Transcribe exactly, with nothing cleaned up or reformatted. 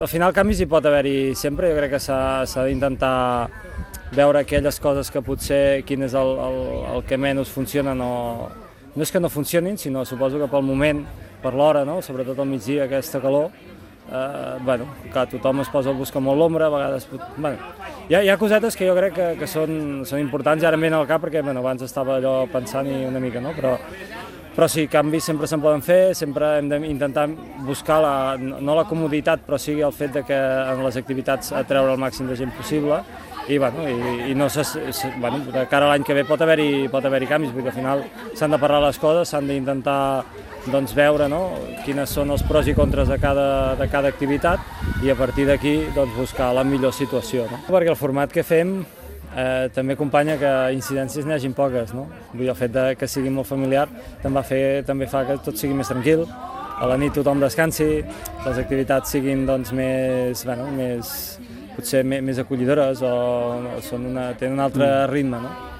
Al final canvis hi pot haver-hi sempre, jo crec que s'ha d'intentar veure aquelles coses que potser quin és el, el, el que menys funciona, no, no és que no funcionin, sinó suposo que pel moment, per l'hora, no? Sobretot al migdia, aquesta calor, eh, bueno, que tothom es posa a buscar molt l'ombra, a vegades... Bueno, hi, ha, hi ha cosetes que jo crec que, que són, són importants, i ara em venen al cap perquè bueno, abans estava allò pensant i una mica, no? Però, però sí, canvis sempre se'n poden fer, sempre hem d'intentar buscar, la, no la comoditat, però sí el fet de que en les activitats atreure el màxim de gent possible, i, bueno, i, i no se, se, bueno, de cara a l'any que ve pot haver-hi pot haver-hi canvis, perquè al final s'han de parlar les coses, s'han d'intentar doncs, veure no, quines són els pros i contres de cada, de cada activitat i a partir d'aquí doncs, buscar la millor situació. No? Perquè el format que fem eh, també acompanya que incidències n'hi hagin poques. No? Vull dir, el fet de que sigui molt familiar també, fer, també fa que tot sigui més tranquil, a la nit tothom descansi, les activitats siguin doncs, més, bueno, més, potser més acollidores o són una, tenen un altre ritme. No?